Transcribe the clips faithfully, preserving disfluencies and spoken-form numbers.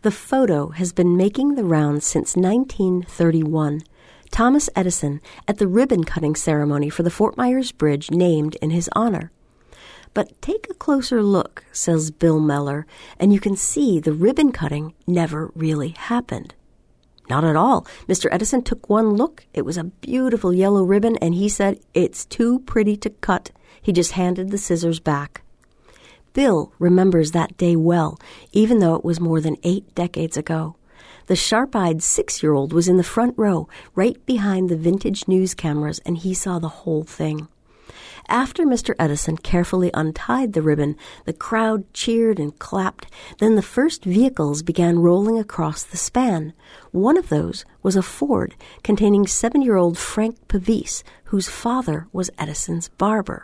The photo has been making the rounds since nineteen thirty-one. Thomas Edison at the ribbon-cutting ceremony for the Fort Myers Bridge named in his honor. But take a closer look, says Bill Meller, and you can see the ribbon-cutting never really happened. Not at all. Mister Edison took one look. It was a beautiful yellow ribbon, and he said, "It's too pretty to cut." He just handed the scissors back. Bill remembers that day well, even though it was more than eight decades ago. The sharp-eyed six-year-old was in the front row, right behind the vintage news cameras, and he saw the whole thing. After Mister Edison carefully untied the ribbon, the crowd cheered and clapped. Then the first vehicles began rolling across the span. One of those was a Ford containing seven-year-old Frank Pavese, whose father was Edison's barber.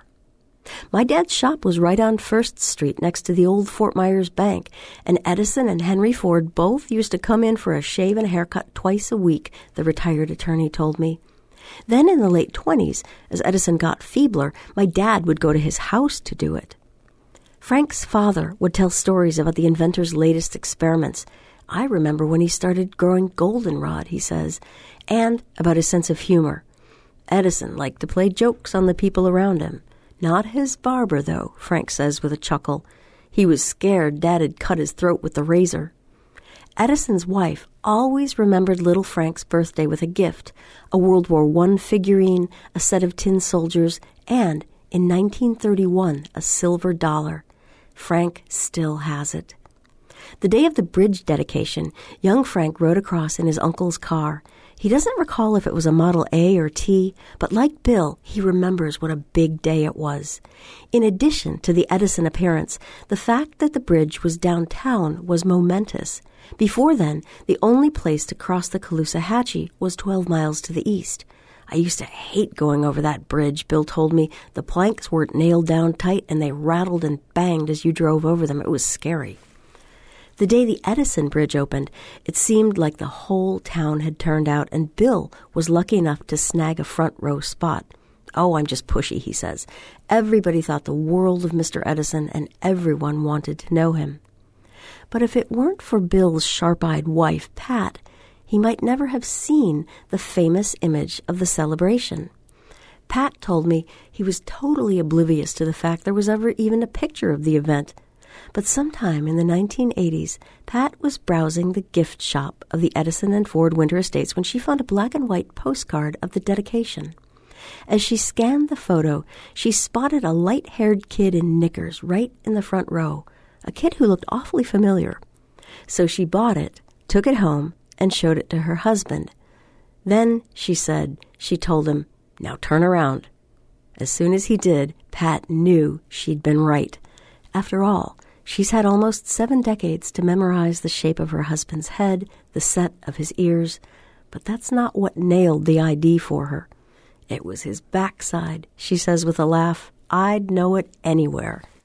My dad's shop was right on First Street next to the old Fort Myers Bank, and Edison and Henry Ford both used to come in for a shave and a haircut twice a week, the retired attorney told me. Then in the late twenties, as Edison got feebler, my dad would go to his house to do it. Frank's father would tell stories about the inventor's latest experiments. I remember when he started growing goldenrod, he says, and about his sense of humor. Edison liked to play jokes on the people around him. Not his barber, though, Frank says with a chuckle. He was scared Dad had cut his throat with the razor. Edison's wife always remembered little Frank's birthday with a gift, a World War One figurine, a set of tin soldiers, and, in nineteen thirty-one, a silver dollar. Frank still has it. The day of the bridge dedication, young Frank rode across in his uncle's car. He doesn't recall if it was a Model A or T, but like Bill, he remembers what a big day it was. In addition to the Edison appearance, the fact that the bridge was downtown was momentous. Before then, the only place to cross the Caloosahatchee was twelve miles to the east. I used to hate going over that bridge, Bill told me. The planks weren't nailed down tight, and they rattled and banged as you drove over them. It was scary. The day the Edison Bridge opened, it seemed like the whole town had turned out, and Bill was lucky enough to snag a front row spot. Oh, I'm just pushy, he says. Everybody thought the world of Mister Edison, and everyone wanted to know him. But if it weren't for Bill's sharp-eyed wife, Pat, he might never have seen the famous image of the celebration. Pat told me he was totally oblivious to the fact there was ever even a picture of the event. But sometime in the nineteen eighties, Pat was browsing the gift shop of the Edison and Ford Winter Estates when she found a black and white postcard of the dedication. As she scanned the photo, she spotted a light-haired kid in knickers right in the front row, a kid who looked awfully familiar. So she bought it, took it home, and showed it to her husband. Then, she said, she told him, "Now turn around." As soon as he did, Pat knew she'd been right. After all, she's had almost seven decades to memorize the shape of her husband's head, the set of his ears, but that's not what nailed the I D for her. It was his backside, she says with a laugh. I'd know it anywhere.